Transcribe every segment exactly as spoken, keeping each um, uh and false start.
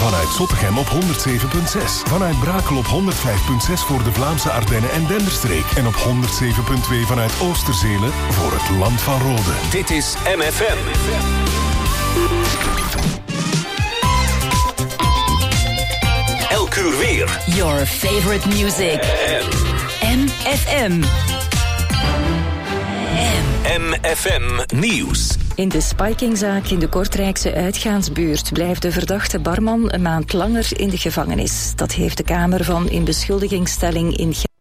Vanuit Zottegem op honderd zeven komma zes. Vanuit Brakel op honderd vijf komma zes voor de Vlaamse Ardennen en Denderstreek. En op honderd zeven komma twee vanuit Oosterzele voor het Land van Rode. Dit is M F M. Elk uur weer. Your favorite music. M F M. M F M Nieuws. In de spikingzaak in de Kortrijkse uitgaansbuurt blijft de verdachte barman een maand langer in de gevangenis. Dat heeft de Kamer van Inbeschuldigingsstelling in Gent.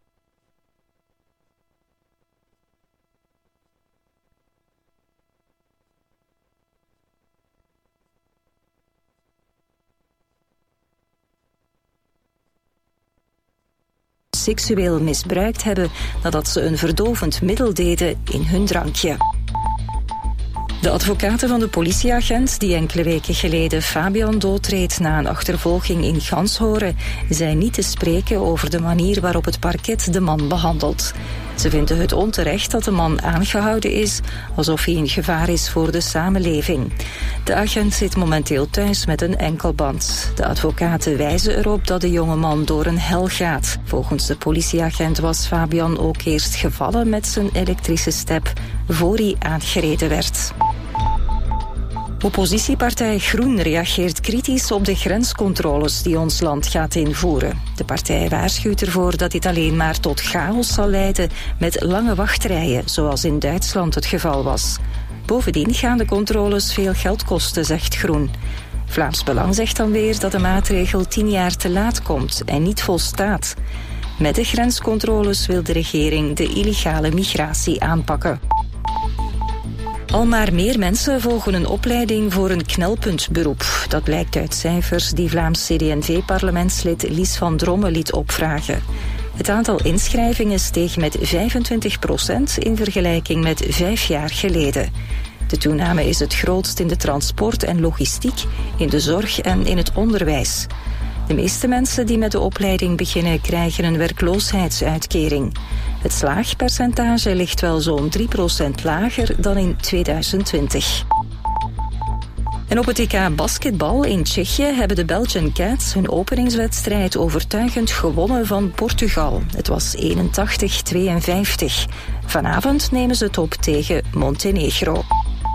Seksueel misbruikt hebben nadat ze een verdovend middel deden in hun drankje. De advocaten van de politieagent die enkele weken geleden Fabian doodreed na een achtervolging in Ganshoren zijn niet te spreken over de manier waarop het parket de man behandelt. Ze vinden het onterecht dat de man aangehouden is, alsof hij een gevaar is voor de samenleving. De agent zit momenteel thuis met een enkelband. De advocaten wijzen erop dat de jongeman door een hel gaat. Volgens de politieagent was Fabian ook eerst gevallen met zijn elektrische step, voor hij aangereden werd. Oppositiepartij Groen reageert kritisch op de grenscontroles die ons land gaat invoeren. De partij waarschuwt ervoor dat dit alleen maar tot chaos zal leiden met lange wachtrijen, zoals in Duitsland het geval was. Bovendien gaan de controles veel geld kosten, zegt Groen. Vlaams Belang zegt dan weer dat de maatregel tien jaar te laat komt en niet volstaat. Met de grenscontroles wil de regering de illegale migratie aanpakken. Al maar meer mensen volgen een opleiding voor een knelpuntberoep. Dat blijkt uit cijfers die Vlaams C D en V-parlementslid Lies van Dromme liet opvragen. Het aantal inschrijvingen steeg met vijfentwintig procent in vergelijking met vijf jaar geleden. De toename is het grootst in de transport en logistiek, in de zorg en in het onderwijs. De meeste mensen die met de opleiding beginnen krijgen een werkloosheidsuitkering. Het slaagpercentage ligt wel zo'n drie procent lager dan in tweeduizend twintig. En op het E K basketbal in Tsjechië hebben de Belgian Cats hun openingswedstrijd overtuigend gewonnen van Portugal. Het was eenentachtig tweeënvijftig. Vanavond nemen ze het op tegen Montenegro.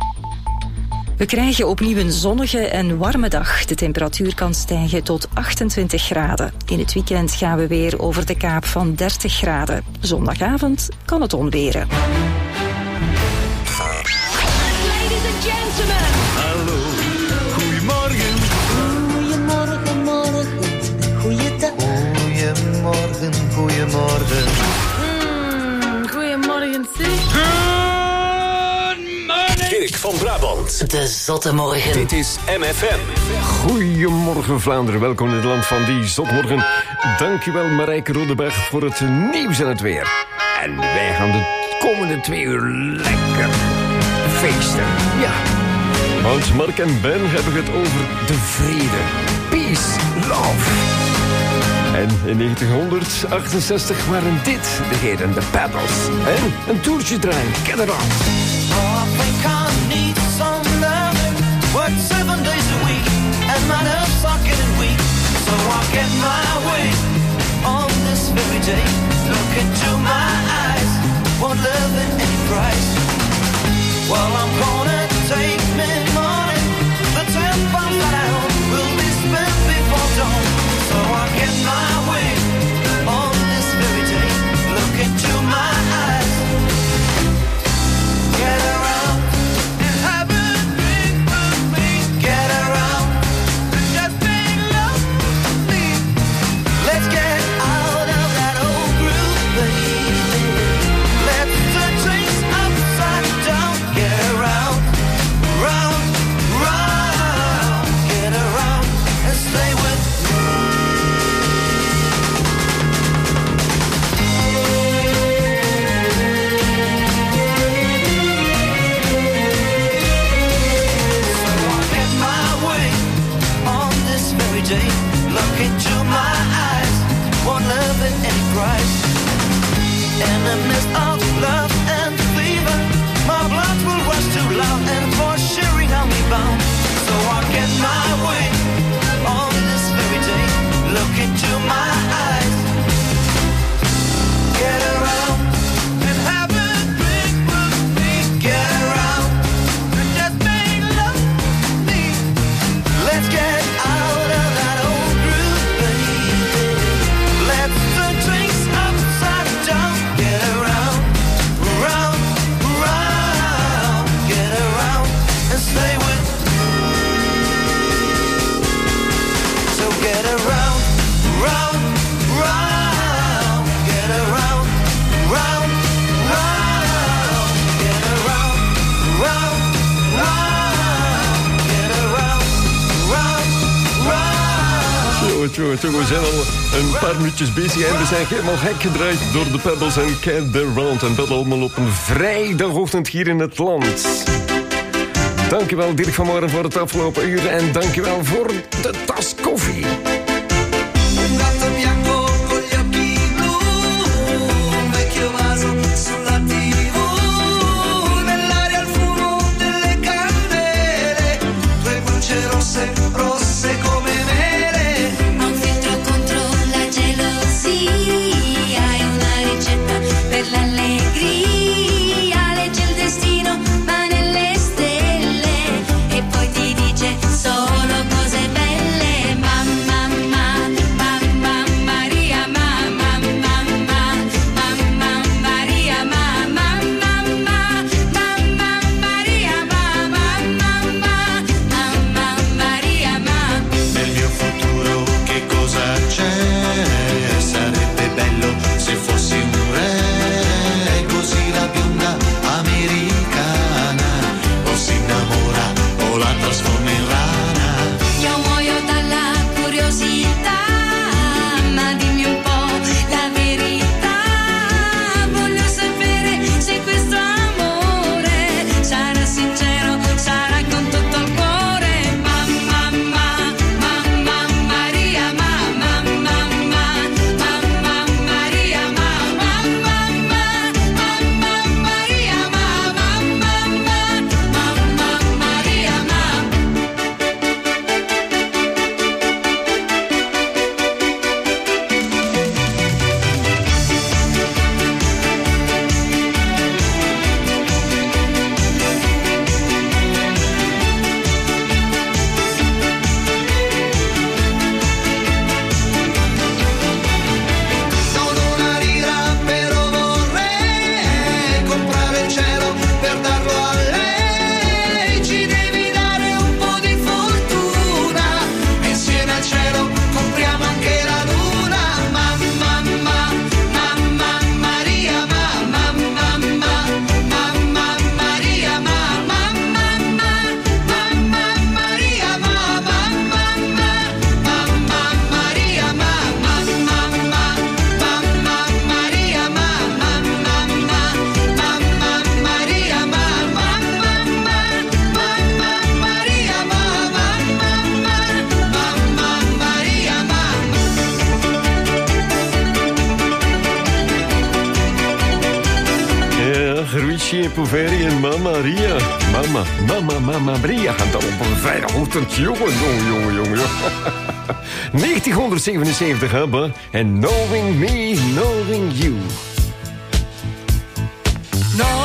We krijgen opnieuw een zonnige en warme dag. De temperatuur kan stijgen tot achtentwintig graden. In het weekend gaan we weer over de kaap van dertig graden. Zondagavond kan het onweren. Ladies and gentlemen. Hallo, goedemorgen. Goedemorgen, morgen. Goeiedag. Goedemorgen, goedemorgen. Mm, goedemorgen, zeg. Dirk van Brabant. De zotte morgen. Dit is M F M. Goedemorgen Vlaanderen, welkom in het land van die zotmorgen. Dankjewel Marijke Rodeberg voor het nieuws en het weer. En wij gaan de komende twee uur lekker feesten. Ja, want Mark en Ben hebben het over de vrede. Peace, love. En in negentienhonderdachtenzestig waren dit de heren, de Paddles. En een toertje draaien, get it on. Oh, I think I need some love. Work seven days a week, and my nerves are getting weak. So I get my way on this very day. Look into my eyes, want love at any price. Well, I'm gonna take me money. The ten pounds that I own will be spent before dawn. So I get my way on this very day. Look into my eyes. Get around, tjonge, tjonge. We zijn al een paar minuutjes bezig en we zijn helemaal gek gedraaid door de Pebbles en Can't Be Round. En dat allemaal op een vrijdagochtend hier in het land. Dankjewel Dirk van Moren voor het afgelopen uur en dankjewel voor de tas koffie. Poveri en Mama Maria. Mama, mama, mama Maria. En dan op een vrijdagochtend. Jongen, jongen, jongen, jongen. negentien zevenenzeventig, hebben. En Knowing Me, Knowing You. No.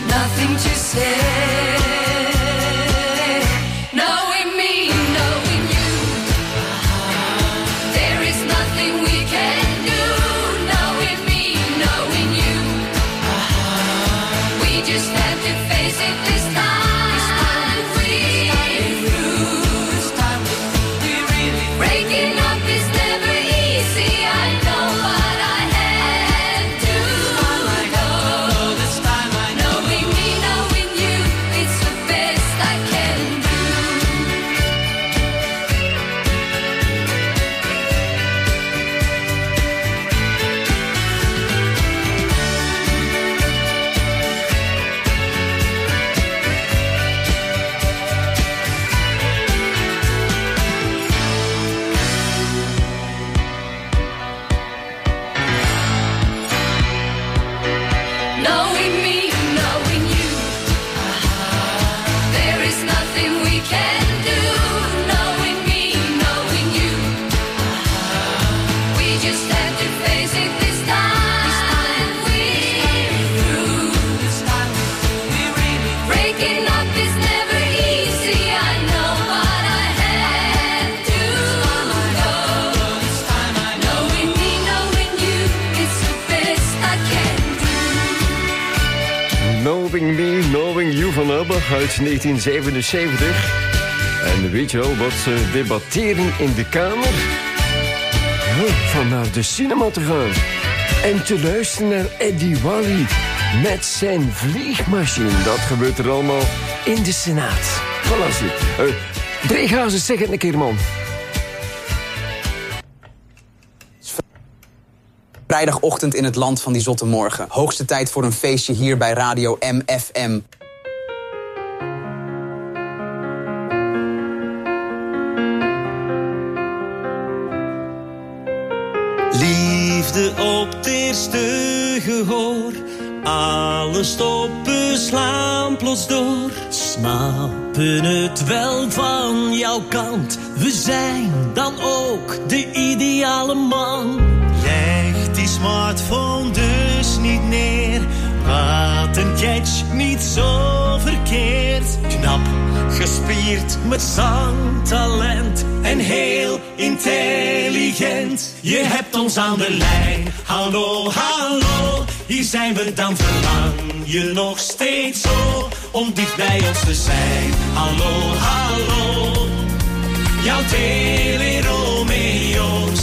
nothing to say. Knowing me, knowing you, there is nothing we can do. Knowing me, knowing you, we just have to face it this time. This time we lose. We really breaking up is never easy. I know what I had to go. This time I know. Knowing me, knowing you, it's the best I can do. Knowing me, knowing you, there is nothing we can do. Knowing me, knowing you, we just have to face it this time. We through. This time we really breaking up is never easy. I know what I had to go. This time I know. Knowing me, knowing you, it's the best I can do. Knowing Me, Knowing You van ABBA uit negentien zevenenzeventig. En weet je wel wat ze debatteren in de kamer? Ja, van naar de cinema te gaan. En te luisteren naar Eddie Wally met zijn vliegmachine. Dat gebeurt er allemaal in de Senaat. Voilà, zie. Uh, Dreegazen, zeg het een keer, man. Vrijdagochtend in het land van die zotte morgen. Hoogste tijd voor een feestje hier bij Radio M F M. Liefde op het eerste gehoor. Alles stoppen, slaan plots door. Snappen het wel van jouw kant. We zijn dan ook de ideale man. Leg die smartphone dus niet neer. Wat een catch, niet zo verkeerd. Knap, gespierd, met zangtalent. En heel intelligent. Je hebt ons aan de lijn. Hallo, hallo. Hier zijn we dan, verlang je nog steeds zo. Om dicht bij ons te zijn. Hallo, hallo. Jouw tele-Romeo's.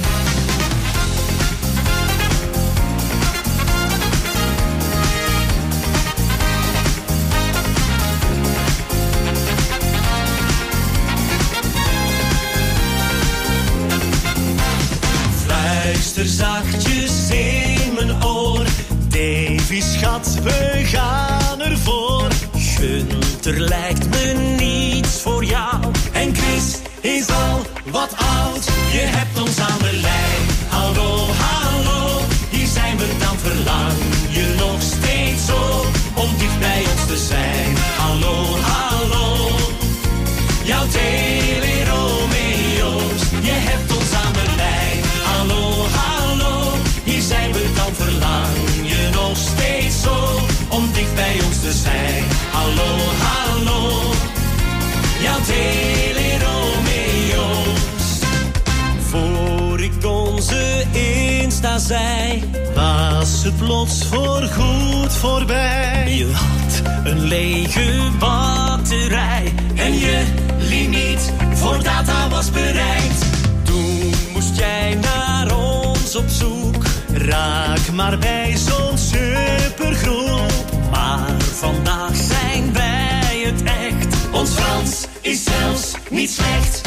Luister zachtjes in mijn oor. Davy, schat, we gaan ervoor. Gunther lijkt me niets voor jou. En Chris is al wat oud. Je hebt ons aan de lijn. Hallo, hallo. Hier zijn we dan, verlang je nog steeds zo. Om dicht bij ons te zijn. Hallo, hallo. Jouw tele-Romeo's. Je hebt ons aan de lijn. Hallo, hallo. Hier zijn we dan, verlang je nog steeds zo. Om dicht bij ons te zijn. Hallo, hallo. Jouw tele-Romeo's. Voor ik onze Insta zei, was het plots voorgoed voorbij. Je had een lege batterij. En je limiet voor data was bereikt. Toen moest jij naar ons op zoek. Raak maar bij zo'n supergroep. Maar vandaag zijn wij het echt. Ons Frans is zelfs niet slecht.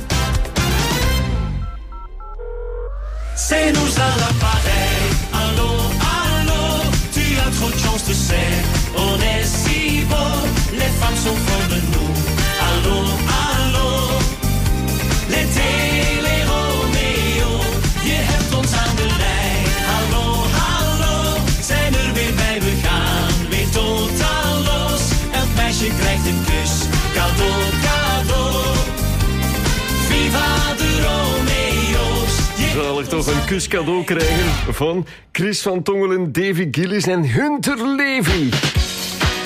C'est nous à l'appareil. Allô, allô. Tu as trop de chance, tu sais. On est si beau. Les femmes sont folles de nous. Allô, allô. Les tele-Romeo. Je hebt ons aan de lijn. Hallo, hallo. Zijn er weer bij, we gaan weer totaal los. Elk meisje krijgt een kus. Cadeau, cadeau. Viva de Romeo's. Zalig toch een kus cadeau krijgen van Chris van Tongelen, Davy Gillis en Hunter Levy.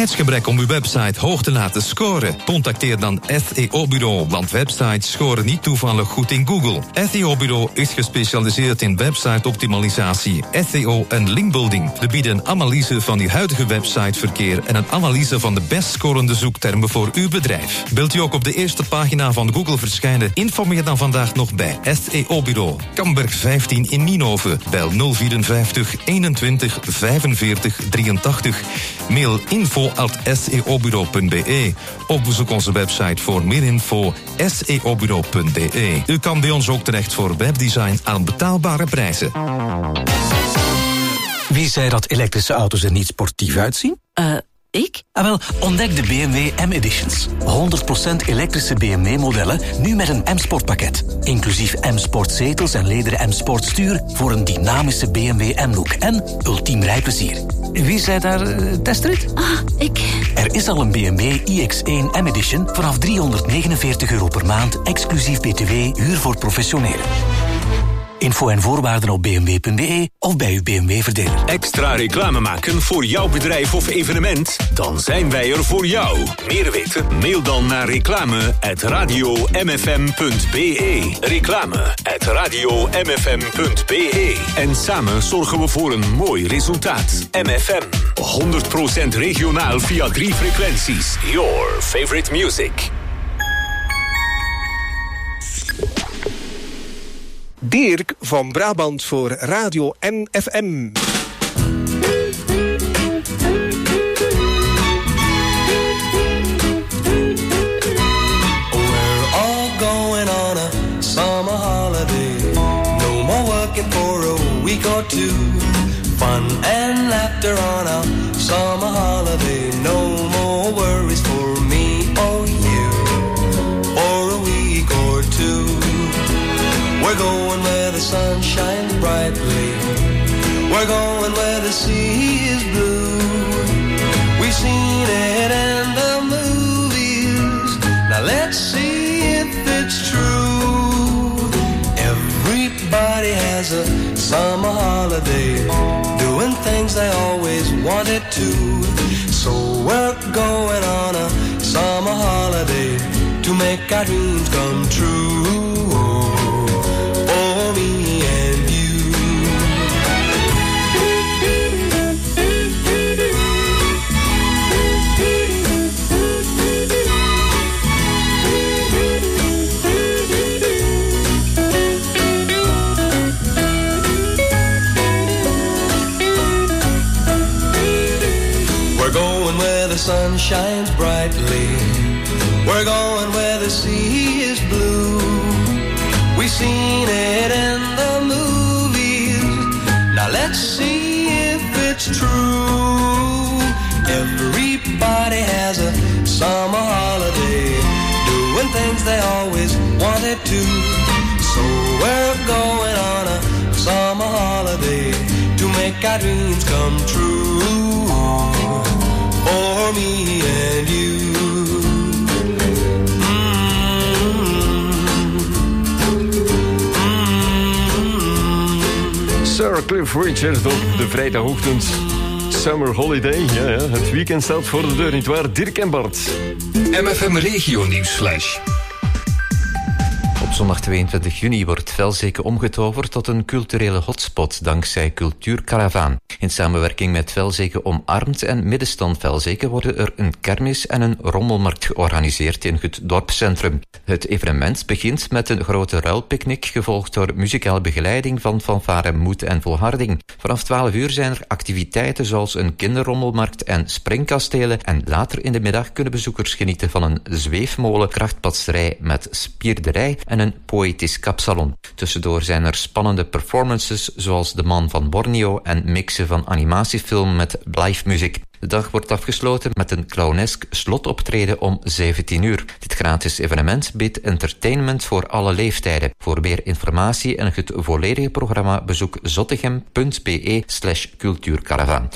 tijdsgebrek om uw website hoog te laten scoren? Contacteer dan S E O-bureau, want websites scoren niet toevallig goed in Google. S E O-bureau is gespecialiseerd in website-optimalisatie, S E O en linkbuilding. We bieden een analyse van uw huidige websiteverkeer en een analyse van de best scorende zoektermen voor uw bedrijf. Wilt u ook op de eerste pagina van Google verschijnen? Informeer dan vandaag nog bij S E O-bureau. Kamberg vijftien in Nienhoven. Bel nul vierenvijftig eenentwintig vijfenveertig drieëntachtig. Mail info at s e o bureau punt b e. Of bezoek onze website voor meer info s e o bureau punt b e. U kan bij ons ook terecht voor webdesign aan betaalbare prijzen. Wie zei dat elektrische auto's er niet sportief uitzien? Eh, uh, ik? Ah wel, ontdek de B M W M-Editions. honderd procent elektrische B M W-modellen, nu met een M-Sport-pakket. Inclusief M-Sport zetels en lederen M-Sport stuur voor een dynamische B M W M-look en ultiem rijplezier. Wie zei daar uh, testrit? Ah, ik. Er is al een B M W i X één M-Edition vanaf driehonderdnegenenveertig euro per maand, exclusief B T W, huur voor professionelen. Info en voorwaarden op b m w punt b e of bij uw B M W-verdeler. Extra reclame maken voor jouw bedrijf of evenement? Dan zijn wij er voor jou. Meer weten? Mail dan naar reclame at radio m f m punt b e. Reclame at radio m f m punt b e. En samen zorgen we voor een mooi resultaat. M F M, honderd procent regionaal via drie frequenties. Your favorite music. Dirk van Brabant voor Radio M F M. We're all going on a summer holiday. No more working for a week or two. Fun and laughter on a summer holiday. No more worries for me or you. For a week or two. We're going where the sun shines brightly. We're going where the sea is blue. We've seen it in the movies. Now let's see if it's true. Everybody has a summer holiday, doing things they always wanted to. So we're going on a summer holiday to make our dreams come true. The sun shines brightly. We're going where the sea is blue. We've seen it in the movies. Now let's see if it's true. Everybody has a summer holiday, doing things they always wanted to. So we're going on a summer holiday to make our dreams come true. For me and you. Mm-hmm. Mm-hmm. Sir Cliff Richard op de vrijdagochtend. Summer Holiday, ja, ja, het weekend staat voor de deur, nietwaar? Dirk en Bart. M F M Regio Nieuwsflash. Op zondag tweeëntwintig juni wordt Velzeke omgetoverd tot een culturele hotspot dankzij Cultuurkaravaan. In samenwerking met Velzeke Omarmt en Middenstand Velzeke worden er een kermis en een rommelmarkt georganiseerd in het dorpscentrum. Het evenement begint met een grote ruilpicknick, gevolgd door muzikale begeleiding van fanfare Moed en Volharding. Vanaf twaalf uur zijn er activiteiten zoals een kinderrommelmarkt en springkastelen en later in de middag kunnen bezoekers genieten van een zweefmolen, krachtpatserij met spierderij en een poëtisch kapsalon. Tussendoor zijn er spannende performances zoals De Man van Borneo en mixen van animatiefilm met live muziek. De dag wordt afgesloten met een clownesk slotoptreden om zeventien uur. Dit gratis evenement biedt entertainment voor alle leeftijden. Voor meer informatie en het volledige programma bezoek zottegem punt b e slash cultuurkaravaan.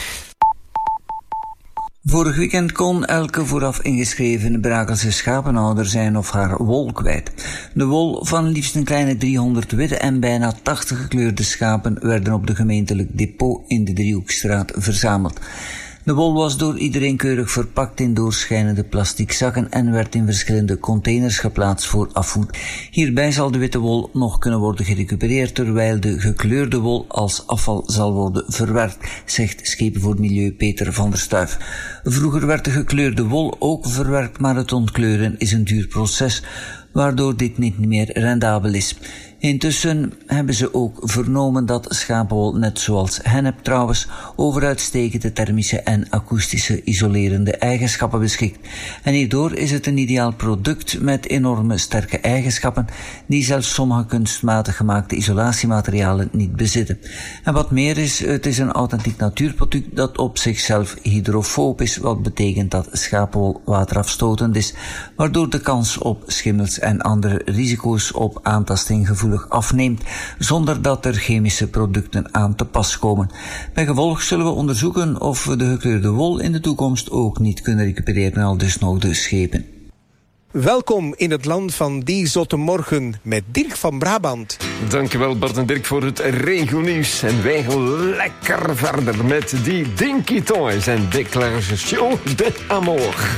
Vorig weekend kon elke vooraf ingeschreven Brakelse schapenhouder zijn of haar wol kwijt. De wol van liefst een kleine driehonderd witte en bijna tachtig gekleurde schapen werden op de gemeentelijk depot in de Driehoekstraat verzameld. De wol was door iedereen keurig verpakt in doorschijnende plastic zakken en werd in verschillende containers geplaatst voor afvoer. Hierbij zal de witte wol nog kunnen worden gerecupereerd, terwijl de gekleurde wol als afval zal worden verwerkt, zegt Schepen voor Milieu Peter van der Stuif. Vroeger werd de gekleurde wol ook verwerkt, maar het ontkleuren is een duur proces, waardoor dit niet meer rendabel is. Intussen hebben ze ook vernomen dat schapenwol, net zoals hennep trouwens, over uitstekende thermische en akoestische isolerende eigenschappen beschikt. En hierdoor is het een ideaal product met enorme sterke eigenschappen die zelfs sommige kunstmatig gemaakte isolatiematerialen niet bezitten. En wat meer is, het is een authentiek natuurproduct dat op zichzelf hydrofoob is, wat betekent dat schapenwol waterafstotend is, waardoor de kans op schimmels en andere risico's op aantasting gevoelig afneemt, zonder dat er chemische producten aan te pas komen. Bij gevolg zullen we onderzoeken of we de gekleurde wol in de toekomst ook niet kunnen recupereren, al dus nog de schepen. Welkom in het land van die zotte morgen met Dirk van Brabant. Dankjewel Bart en Dirk voor het regionieuws. En wij gaan lekker verder met die Dinky Toys en Déclaration de Amour.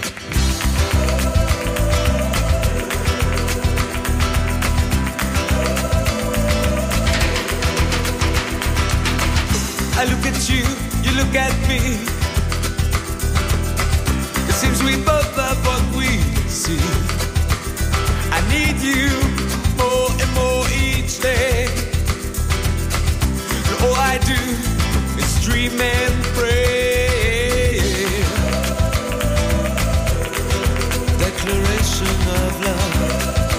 I look at you, you look at me. It seems we both have what we see. I need you more and more each day. And all I do is dream and pray. Declaration of love.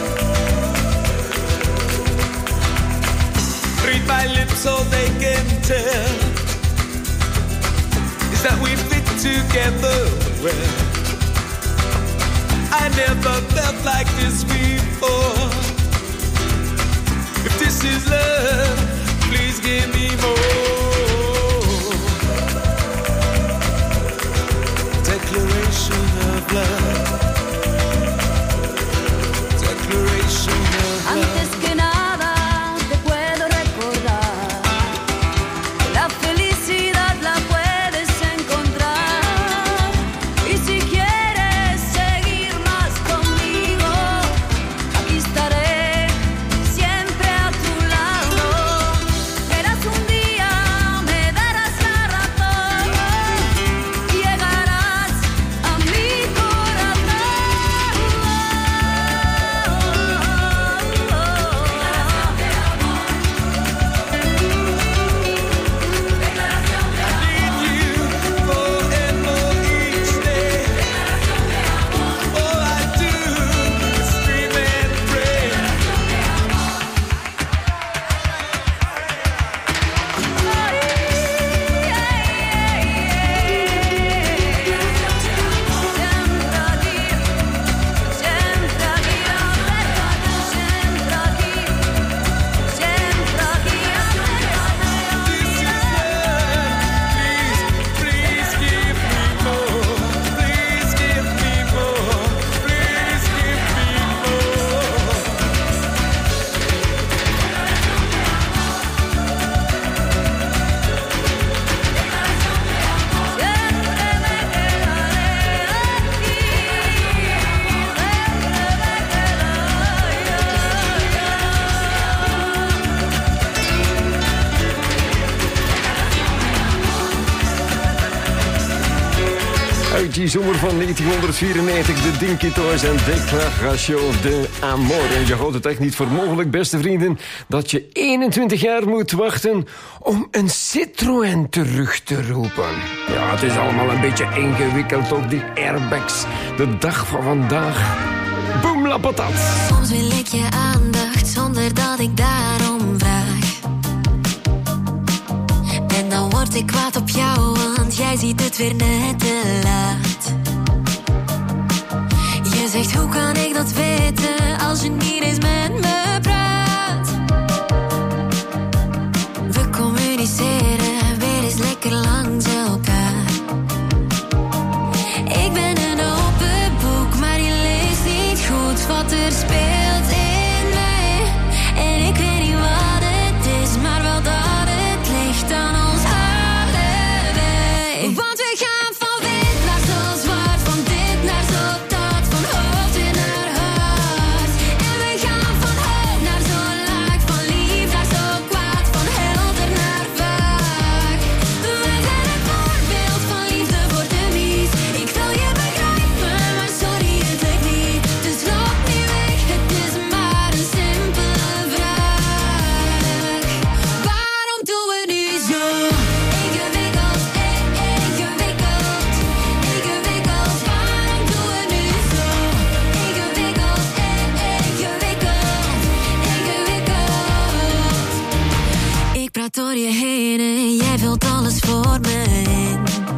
Read my lips so they can tell that we fit together well. I never felt like this before. If this is love, please give me more. Declaration of love. Declaration of love. Antes que nada te puedo recordar la felicidad la puedes encontrar y si quieres seguir más conmigo aquí estaré siempre a tu lado. Verás un día me darás la razón y llegarás a mi corazón. Uit die zomer van negentienhonderdvierennegentig, de Dinky Toys en Déclaration de Amour. En je houdt het echt niet voor mogelijk, beste vrienden, dat je eenentwintig jaar moet wachten om een Citroën terug te roepen. Ja, het is allemaal een beetje ingewikkeld, ook die airbags. De dag van vandaag. Boom la patat. Soms wil ik je aandacht zonder dat ik daarom vraag. En dan word ik kwaad op jou, want jij ziet het weer net te laat. Je zegt, hoe kan ik dat weten als je niet eens met me praat? We communiceren weer eens lekker langs elkaar. Ik ben een open boek, maar je leest niet goed wat er speelt in mij. En ik weet niet wat het is, maar wel dat het ligt aan ons allebei. Want we gaan van gaat door je heen en jij vult alles voor me in.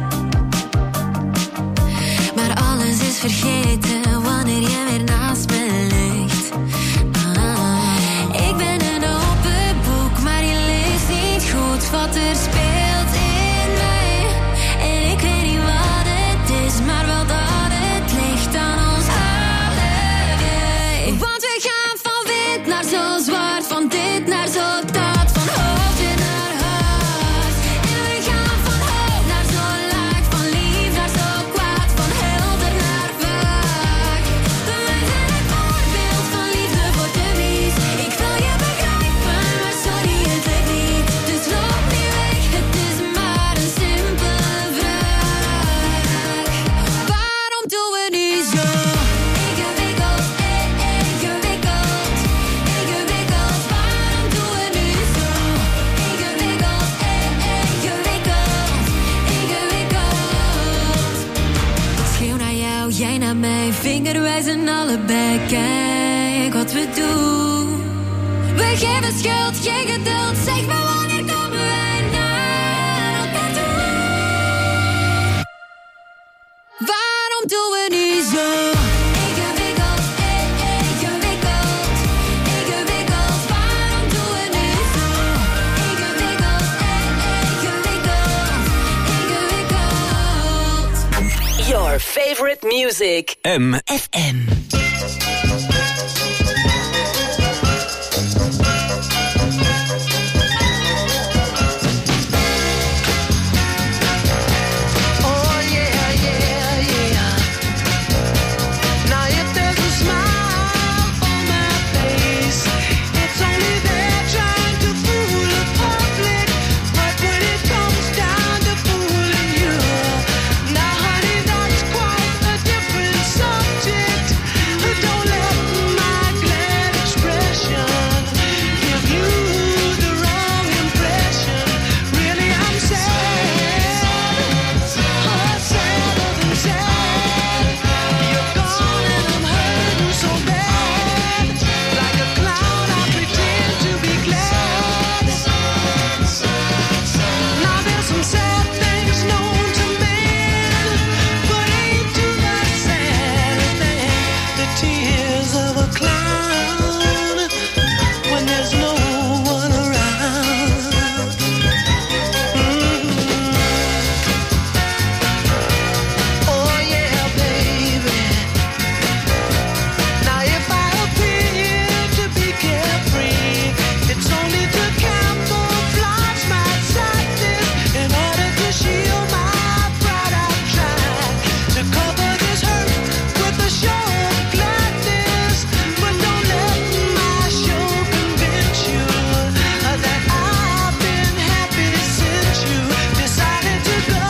Maar alles is vergeten wanneer jij weer naast me ligt. Ah, ik ben een open boek, maar je leest niet goed wat er speelt in mij. En ik weet niet wat het is, maar wel dat het ligt aan ons allebei. Want we gaan van wit naar zo zwart, van dit naar zo dat, van hoofd weer naar hart. En we gaan van hoog naar zo laag, van lief naar zo kwaad, van helder naar vaag. We zijn een voorbeeld van liefde voor de wies. Ik wil je begrijpen, maar sorry, het lukt niet. Dus loop niet weg, het is maar een simpele vraag. Waarom doen we nu zo? Ingewikkeld, eh, eh, ingewikkeld. Ingewikkeld, waarom doen we nu zo? Ingewikkeld, eh, eh, ingewikkeld. Ingewikkeld. Ik schreeuw naar jou, jij naar mij, vingerwijzen allebei. Kijk wat we doen. We geven schuld, geen geduld. Zeg maar wanneer komen wij naar elkaar toe? Waarom doen we nu zo? Ingewikkeld, eh, eh, ingewikkeld. Ingewikkeld, waarom doen we nu zo? Ingewikkeld, eh, eh, ingewikkeld. Ingewikkeld. Your favorite music. M. F M. Oh yeah, yeah, yeah. Now if there's a smile on my face, it's only there trying to fool the public. But when it comes down to fooling you, now honey, that's quite a different subject. Don't let my glad expression give you the wrong impression. Really, I'm sad, oh, sadder than sad. You're gone and I'm hurting so bad. Like a clown, I pretend to be glad. Now there's some sad things known to man, but ain't too much sadder than the tears of a clown when there's no one around. Mm. Oh yeah, baby. Now if I appear to be carefree, it's only to camouflage my sadness. In order to shield my pride, I've tried to cover this hurt with a show of gladness. But don't let my show convince you that I've been happy since you decided to go.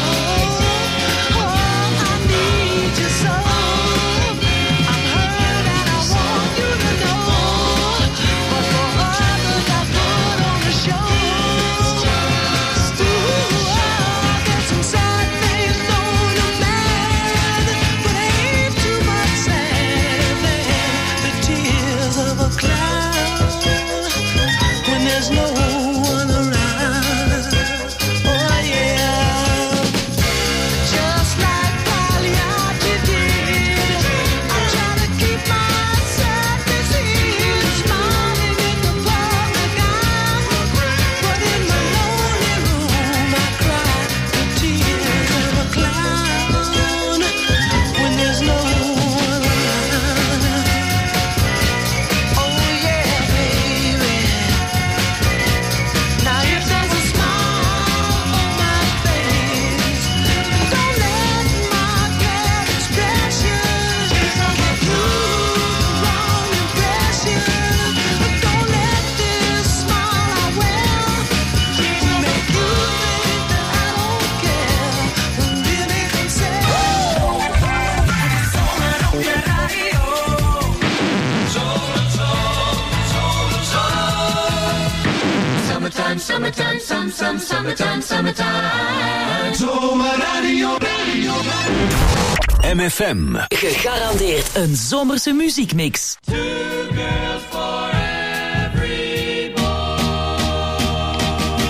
Oh, I need you so. I'm hurt and I want you to know. But for others I put on the show. Ooh, oh, there's some sad things known to man, but ain't too much sadder than the tears of a clown when there's no one around. Oh yeah, just like Pagliacci did, I try to keep my sadness hid, smiling in the public eye. But in my lonely room I cry the tears of a clown when there's no one around. Oh yeah, baby. Now if there's a smile on my face, don't let my glad expression give you the wrong impression. Don't let this smile I wear make you think that I don't care. When really I'm sad. Summertime, summertime, some, some, summertime, summertime. Zomerradio, radio, radio. M F M. Gegarandeerd een zomerse muziekmix. Two girls for every boy.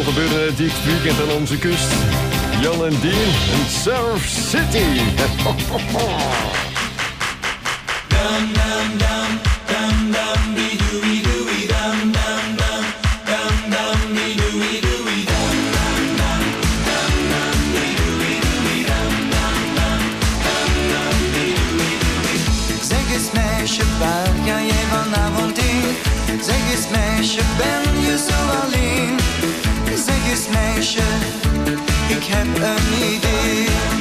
gebeurde dit weekend aan onze kust? Jan en Dien en Surf City. Dum dum dum dum dum be dooey dooey dum dum dum dum dum be dooey dooey dum dum dum dum dum be dooey dooey dum dum dum dum dum be dooey dooey. Zeg eens meisje, waar ga jij vanavond heen? Zeg eens meisje, ben je zo alleen? Zeg eens meisje, ik heb een idee.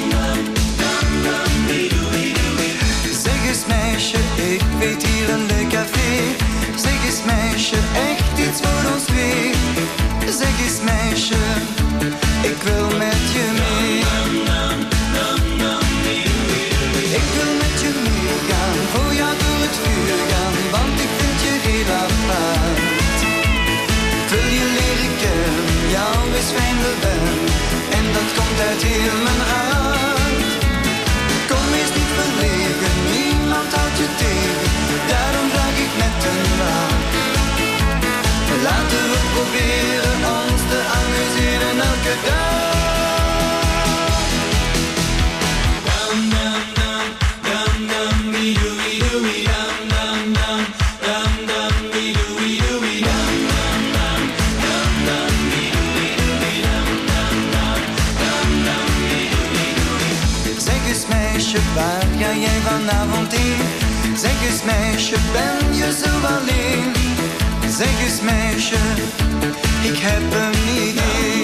Zeg eens meisje, ik weet hier een leuk café. Zeg eens meisje, echt iets voor ons twee. Zeg eens meisje, ik wil met je mee. Ik wil met je meegaan, voor jou door het vuur gaan, want ik vind je heel apart. Ik wil je leren kennen, jou is fijn ben, en dat komt uit heel mijn hart. Kom eens niet verlegen, niemand houdt je tegen, daarom vraag ik net een raad. Laten we proberen ons te amuseren elke dag. Dum dum dum dum dum be dooey dooey dum dum dum dum dum be dooey dooey dum dum dum dum dum be dooey dooey dum dum dum dum dum be dooey dooey. Zeg eens meisje, waar ga jij vanavond heen? Zeg eens meisje, ben je zo alleen? Zeg eens meisje, ik heb een idee.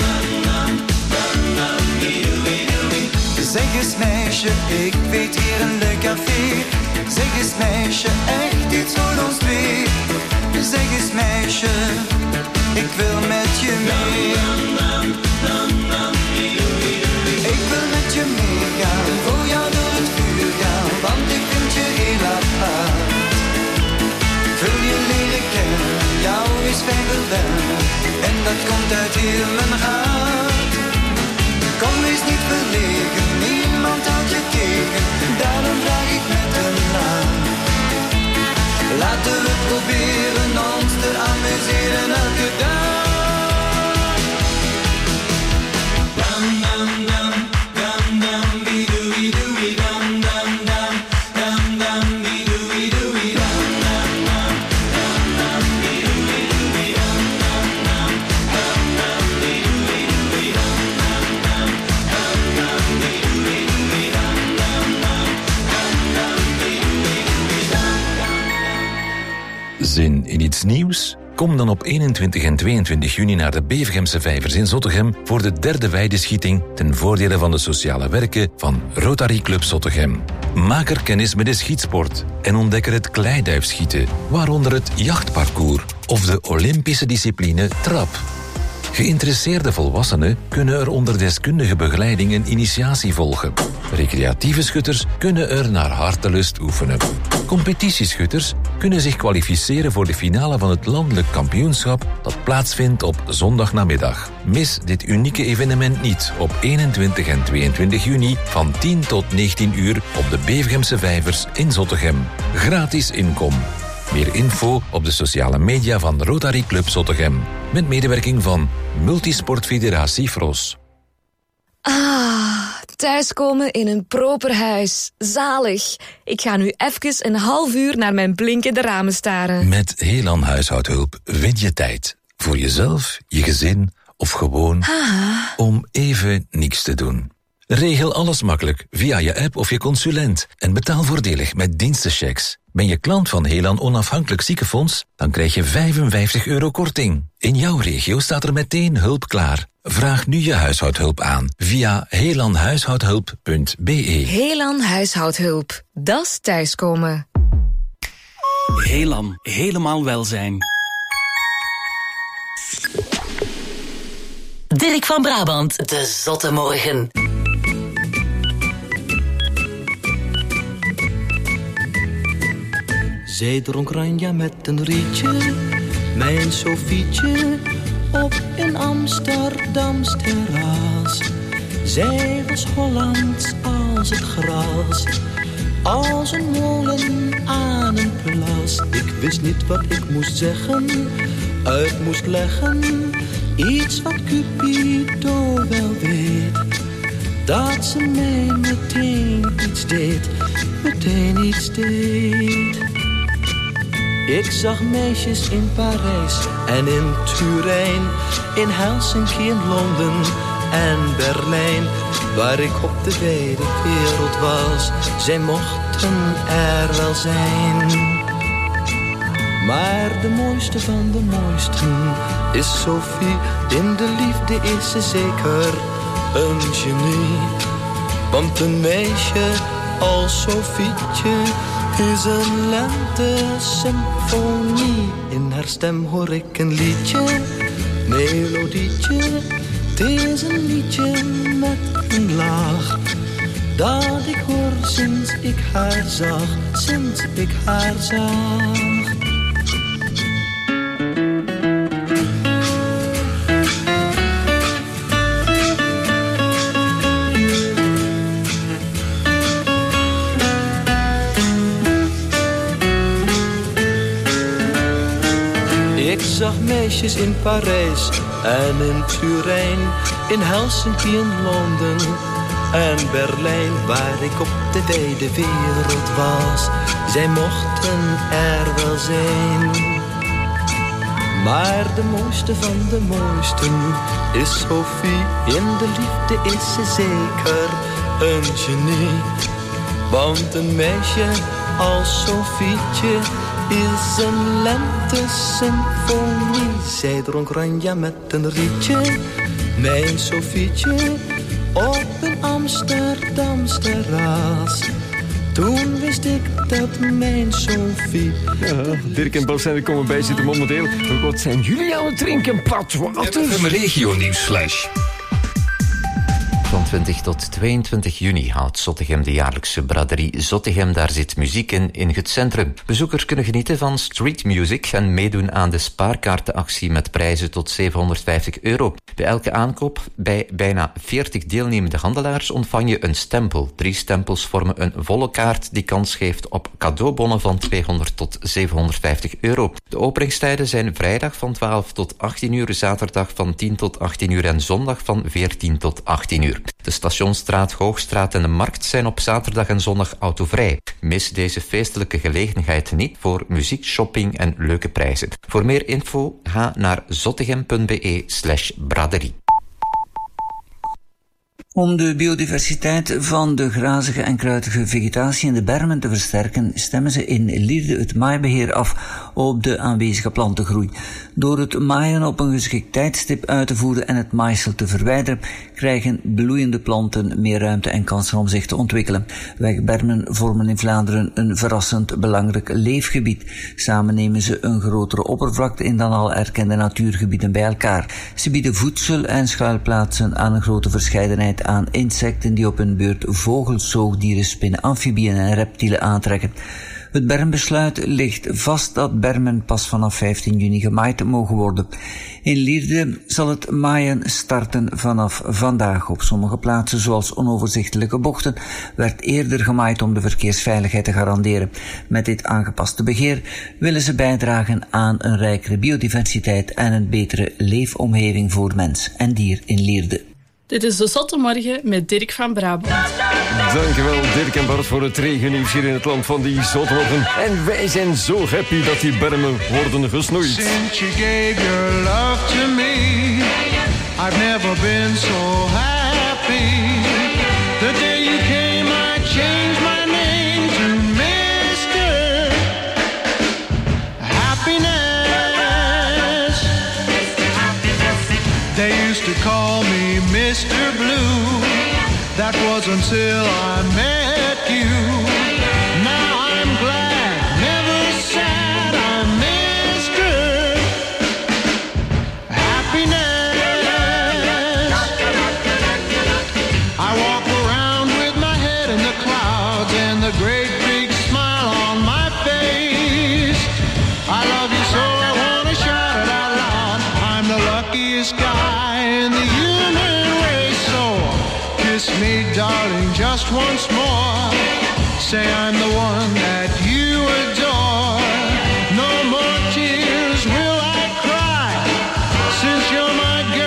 Zeg eens meisje, ik weet hier een leuk café. Zeg eens meisje, echt iets voor ons twee. Zeg eens meisje, ik wil met je mee. Ik wil met je meegaan, voor jou door het vuur gaan, want ik vind je heel apart. Ik wil je leren kennen, jou is fijn verwennen, en dat komt uit heel mijn hart. Kom eens niet verlegen, niemand houdt je tegen, daarom vraag ik met een naam. Laten we proberen ons te amuseren elke dag. Dum dum dum dum dum be dooey dooey dum dum dum dum dum be dooey dooey dum dum dum dum dum be dooey dooey dum dum dum dum dum be dooey dooey dum dum dum dum dum be dooey dooey dum dum dum dum dum be dooey dooey dum. Zin in iets nieuws? Kom dan op eenentwintig en tweeëntwintig juni naar de Bevergemse Vijvers in Zottegem voor de derde weideschieting ten voordele van de sociale werken van Rotary Club Zottegem. Maak er kennis met de schietsport en ontdek er het kleiduifschieten, waaronder het jachtparcours of de Olympische discipline trap. Geïnteresseerde volwassenen kunnen er onder deskundige begeleiding een initiatie volgen. Recreatieve schutters kunnen er naar hartelust oefenen. Competitieschutters kunnen zich kwalificeren voor de finale van het landelijk kampioenschap dat plaatsvindt op zondagnamiddag. Mis dit unieke evenement niet op eenentwintig en tweeëntwintig juni van tien tot negentien uur op de Bevergemse Vijvers in Zottegem. Gratis inkom. Meer info op de sociale media van Rotary Club Zottegem. Met medewerking van Multisportfederatie Fros. Ah, thuiskomen in een proper huis. Zalig. Ik ga nu even een half uur naar mijn blinkende ramen staren. Met Helan Huishoudhulp win je tijd. Voor jezelf, je gezin of gewoon Ah. om even niks te doen. Regel alles makkelijk via je app of je consulent en betaal voordelig met dienstenchecks. Ben je klant van Helan Onafhankelijk Ziekenfonds? Dan krijg je vijfenvijftig euro korting. In jouw regio staat er meteen hulp klaar. Vraag nu je huishoudhulp aan via helanhuishoudhulp punt be. Helan Huishoudhulp. Dat is thuiskomen. Helan, helemaal welzijn. Dirk van Brabant, de Zotte Morgen. Zij dronk Ranja met een rietje, mijn Sofietje, op een Amsterdams terras. Zij was Hollands als het gras, als een molen aan een plas. Ik wist niet wat ik moest zeggen, uit moest leggen, Iets wat Cupido wel weet, dat ze mij meteen iets deed, meteen iets deed. Ik zag meisjes in Parijs en in Turijn, in Helsinki, in Londen en Berlijn, waar ik op de wijde wereld was. Zij mochten er wel zijn. Maar de mooiste van de mooisten is Sophie. In de liefde is ze zeker een genie. Want een meisje als Sophietje is een lente-symfonie. In haar stem hoor ik een liedje, melodietje. Het is een liedje met een laag, dat ik hoor sinds ik haar zag, sinds ik haar zag. Ik zag meisjes in Parijs en in Turijn, in Helsinki, in Londen en Berlijn, waar ik op de wijde wereld was. Zij mochten er wel zijn. Maar de mooiste van de mooisten is Sophie. In de liefde is ze zeker een genie. Want een meisje als Sophietje is een lente-symfonie. Zij dronk ranja met een rietje, mijn Sophietje, op een Amsterdams terras. Toen wist ik dat mijn Sophie... Ja, Dirk en Bas zijn er komen bij zitten momenteel. Wat zijn jullie aan het drinken, Platwater? Een regio-nieuwsflash. Van twintig tot tweeëntwintig juni houdt Zottegem de jaarlijkse braderie Zottegem. Daar zit muziek in, in het centrum. Bezoekers kunnen genieten van street music en meedoen aan de spaarkaartenactie met prijzen tot zevenhonderdvijftig euro. Bij elke aankoop bij bijna veertig deelnemende handelaars ontvang je een stempel. Drie stempels vormen een volle kaart die kans geeft op cadeaubonnen van tweehonderd tot zevenhonderdvijftig euro. De openingstijden zijn vrijdag van twaalf tot achttien uur, zaterdag van tien tot achttien uur en zondag van veertien tot achttien uur. De Stationsstraat, Hoogstraat en de Markt zijn op zaterdag en zondag autovrij. Mis deze feestelijke gelegenheid niet voor muziek, shopping en leuke prijzen. Voor meer info ga naar zottegem.be slash braderie. Om de biodiversiteit van de grazige en kruidige vegetatie in de bermen te versterken, stemmen ze in Lierde het maaibeheer af op de aanwezige plantengroei. Door het maaien op een geschikt tijdstip uit te voeren en het maaisel te verwijderen, krijgen bloeiende planten meer ruimte en kansen om zich te ontwikkelen. Wegbermen vormen in Vlaanderen een verrassend belangrijk leefgebied. Samen nemen ze een grotere oppervlakte in dan al erkende natuurgebieden bij elkaar. Ze bieden voedsel en schuilplaatsen aan een grote verscheidenheid aan insecten die op hun beurt vogels, zoogdieren, spinnen, amfibieën en reptielen aantrekken. Het bermbesluit ligt vast dat bermen pas vanaf vijftien juni gemaaid mogen worden. In Lierde zal het maaien starten vanaf vandaag. Op sommige plaatsen, zoals onoverzichtelijke bochten, werd eerder gemaaid om de verkeersveiligheid te garanderen. Met dit aangepaste beheer willen ze bijdragen aan een rijkere biodiversiteit en een betere leefomgeving voor mens en dier in Lierde. Dit is de Zotte Morgen met Dirk van Brabant. Dankjewel Dirk en Bart voor het regennieuws hier in het land van die Zotmorgen. En wij zijn zo happy dat die bermen worden gesnoeid. Since you gave your love to me, I've never been so happy. The day you came I changed my name to mister Happiness. They used to call me Mister Blue. That was until I met you. Now I'm glad, never sad, I'm Mister Happiness. I walk around with my head in the clouds and the great big smile on my face. I love you so I want to shout it out loud. I'm the luckiest guy in the human race. So kiss me, darling, just once more. Say I'm the one that you adore. No more tears will I cry, since you're my girl.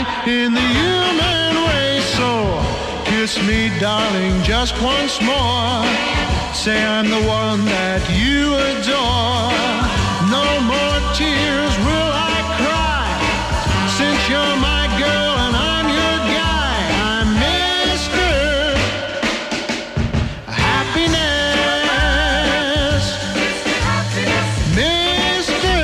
high in the human race. So kiss me, darling, just once more. Say I'm the one that you adore. No more tears will I cry, since you're my girl and I'm your guy. I'm Mister Happiness. Mister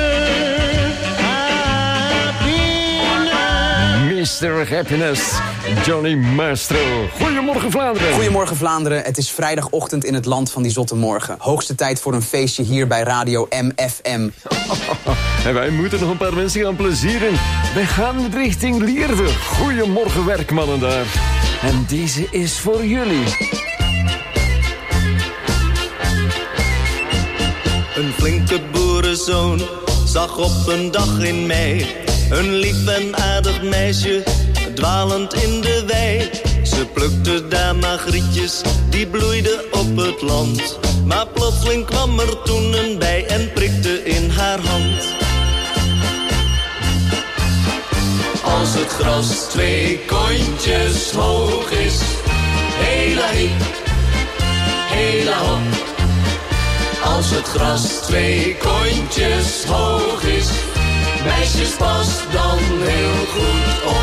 Happiness. mister Happiness, Johnny Maestro. Goedemorgen Vlaanderen. Goedemorgen Vlaanderen. Het is vrijdagochtend in het land van die zotte morgen. Hoogste tijd voor een feestje hier bij Radio M F M. En wij moeten nog een paar mensen gaan plezieren. Wij gaan richting Lierde. Goedemorgen werkmannen daar. En deze is voor jullie. Een flinke boerenzoon zag op een dag in mei een lief en aardig meisje dwalend in de wei. Ze plukte daar magrietjes, die bloeiden op het land. Maar plotseling kwam er toen een bij en prikte in haar hand. Als het gras twee kontjes hoog is, hela hiep, hela hop. Als het gras twee kontjes hoog is, meisjes pas dan heel goed op.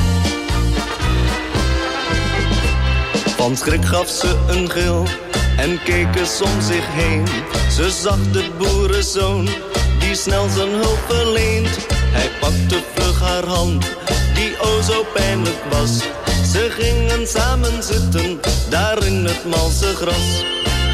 Van schrik gaf ze een gil en keek eens om zich heen. Ze zag de boerenzoon die snel zijn hulp verleent. Hij pakte vlug haar hand die o zo pijnlijk was. Ze gingen samen zitten daar in het malse gras.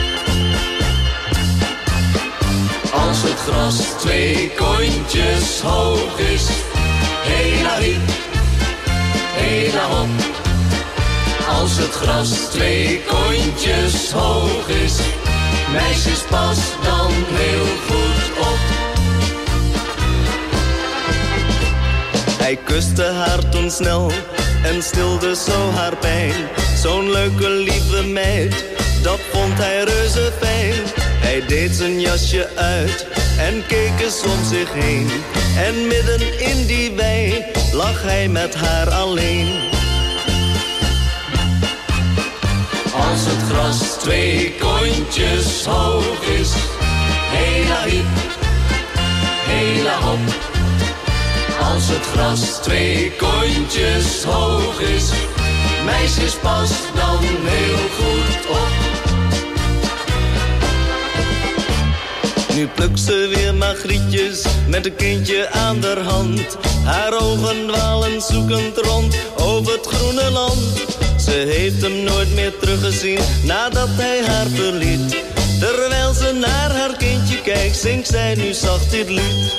Als het gras twee kontjes hoog is, hela hiep, hela hop. Als het gras twee kontjes hoog is, meisjes pas dan heel goed op. Hij kuste haar toen snel en stilde zo haar pijn. Zo'n leuke lieve meid, dat vond hij reuze fijn. Hij deed zijn jasje uit en keek eens om zich heen. En midden in die wei lag hij met haar alleen. Als het gras twee kontjes hoog is, hela hiep, hela hop. Als het gras twee kontjes hoog is, meisjes pas dan heel goed op. Nu plukt ze weer magrietjes met een kindje aan haar hand. Haar ogen dwalen zoekend rond over het groene land. Ze heeft hem nooit meer teruggezien nadat hij haar verliet. Terwijl ze naar haar kindje kijkt, zingt zij nu zacht dit lied.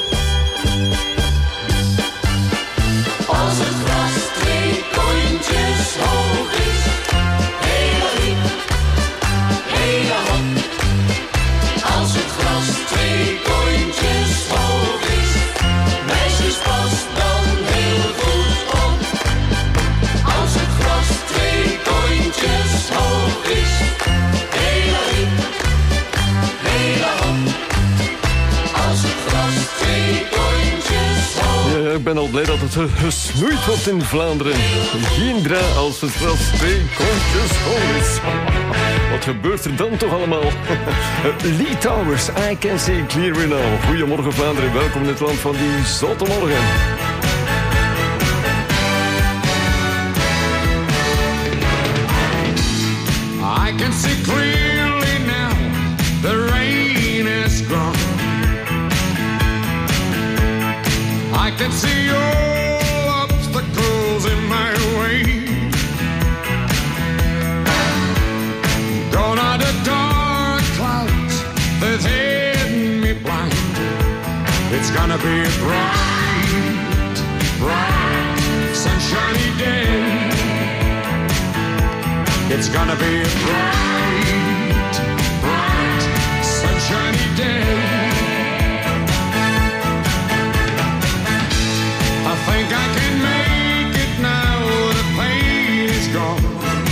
Als het gras twee kontjes hoog is, hela hiep, hela hop. Als het gras twee kontjes hoog is, meisjes pas dan heel goed op. Als het gras twee kontjes hoog is, hela hiep, hela hop. Als het gras twee kontjes hoog is. Ja, ik ben al blij dat het gesnoeid wordt in Vlaanderen. Geen dra als het gras twee kontjes hoog is. Wat gebeurt er dan toch allemaal? Lee Towers, I Can See Clearly Now. Goedemorgen Vlaanderen, welkom in het land van die zotte morgen. I can see clearly now, the rain is gone. I can see all obstacles in my way. Gone are the dark clouds that's hidden me blind. It's gonna be a bright, bright, sunshiny day. It's gonna be a bright, bright, sunshiny day. I think I can make it now, the pain is gone.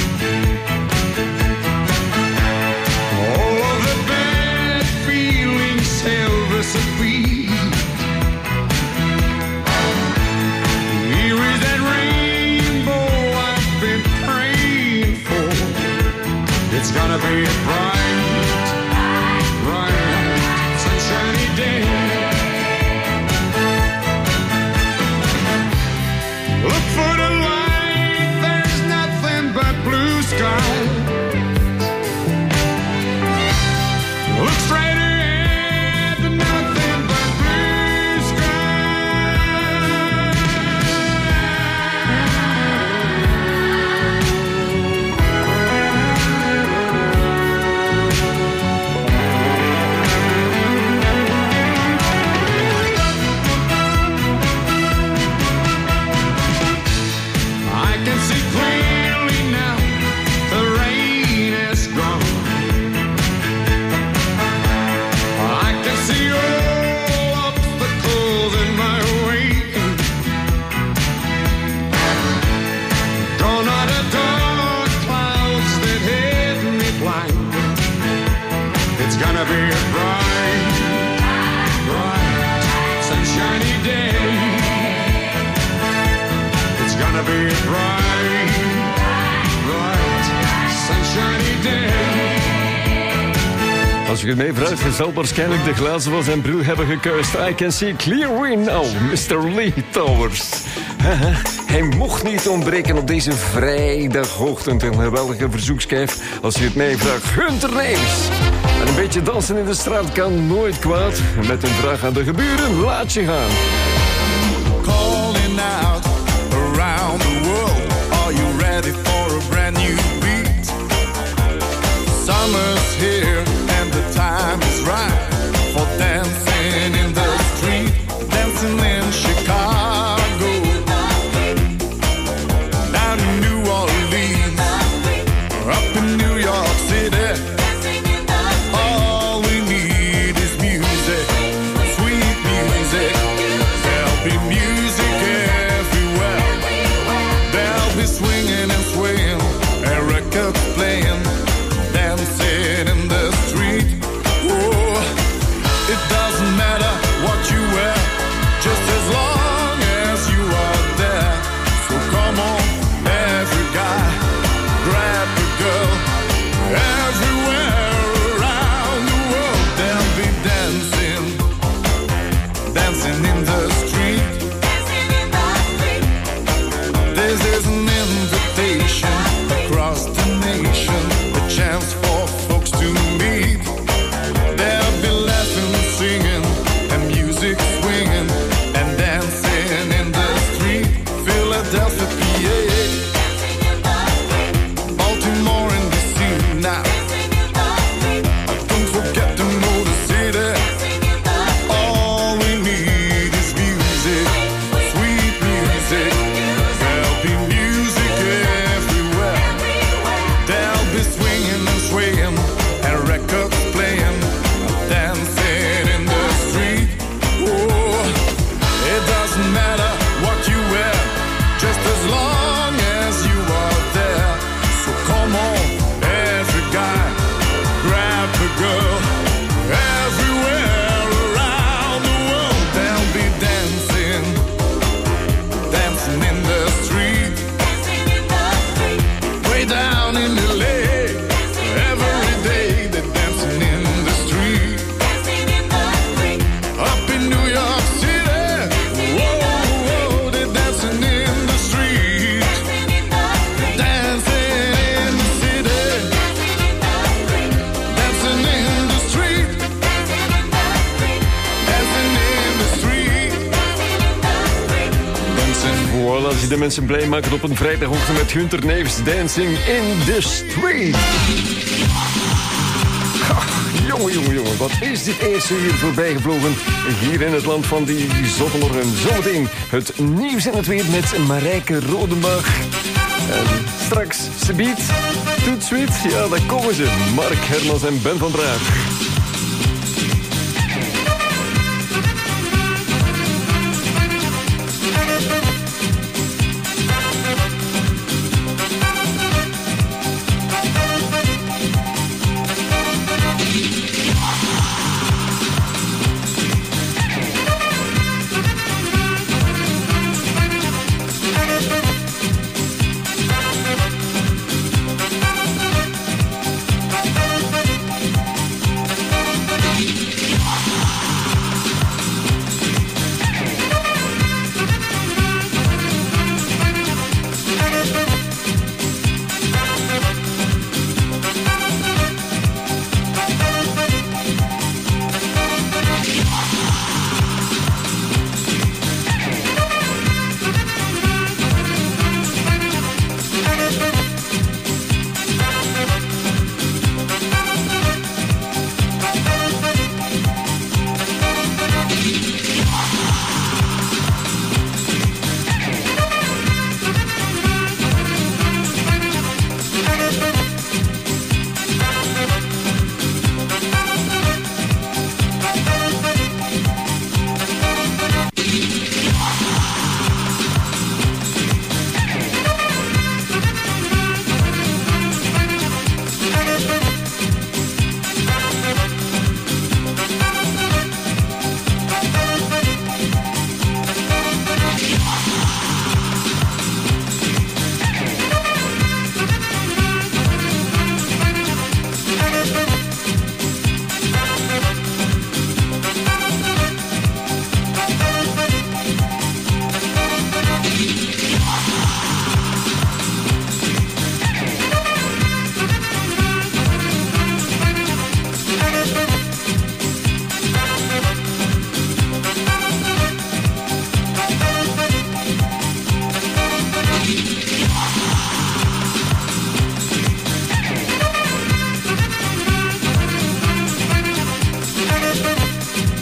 All of the bad feelings have disappeared. Here is that rain Als je het mij vraagt, je zal waarschijnlijk de glazen van zijn bril hebben gekuist. I can see clearly now, mister Lee Towers. Hij mocht niet ontbreken op deze vrijdagochtend. Een geweldige verzoekschijf. Als je het mij vraagt, Gunter Neems. En een beetje dansen in de straat kan nooit kwaad. Met een vraag aan de geburen, laat je gaan. Calling out around the world. Are you ready for a brand new beat? Summer's here and the time is right for dancing in the street, dancing in Chicago, down in New Orleans, up in New York City. All we need is music, sweet music. There'll be music everywhere. There'll be swinging and swaying and records playing, dancing in the street. Oh, it doesn't matter what you wear, just as long as you are there. So come on, every guy, grab a girl. Everywhere around the world they'll be dancing, dancing in the street. This is an invitation across the nation, a chance for folks to meet. They'll be laughing, singing, and music swinging, and dancing in the street. Philadelphia, P A, Baltimore, and D C now. Don't forget to know the city. All we need is music, sweet music. There'll be music everywhere. They'll be swinging and swaying and records playing, dancing in the street. Oh, it doesn't matter what you wear, just as long as you are there. So come on, every guy, grab a girl. Everywhere around the world they'll be dancing, dancing in the street. Way down in L A, every day they're dancing in the street. Up in New York City, whoa, whoa, they're dancing in the street. Dancing in the city, dancing in the street, dancing in the street, dancing. Voilà, zie de mensen blij maken op een vrijdagochtend met Gunter Neems. Dancing in the street. Ha, jongen, jongen, jongen, wat is dit eerste uur voorbij gevlogen hier in het land van die zotmorgen. Zometeen het nieuws en het weer met Marijke Rodenbach. En straks, Sebiet, Toet Sweet, ja, daar komen ze. Mark Hermans en Ben van Braag.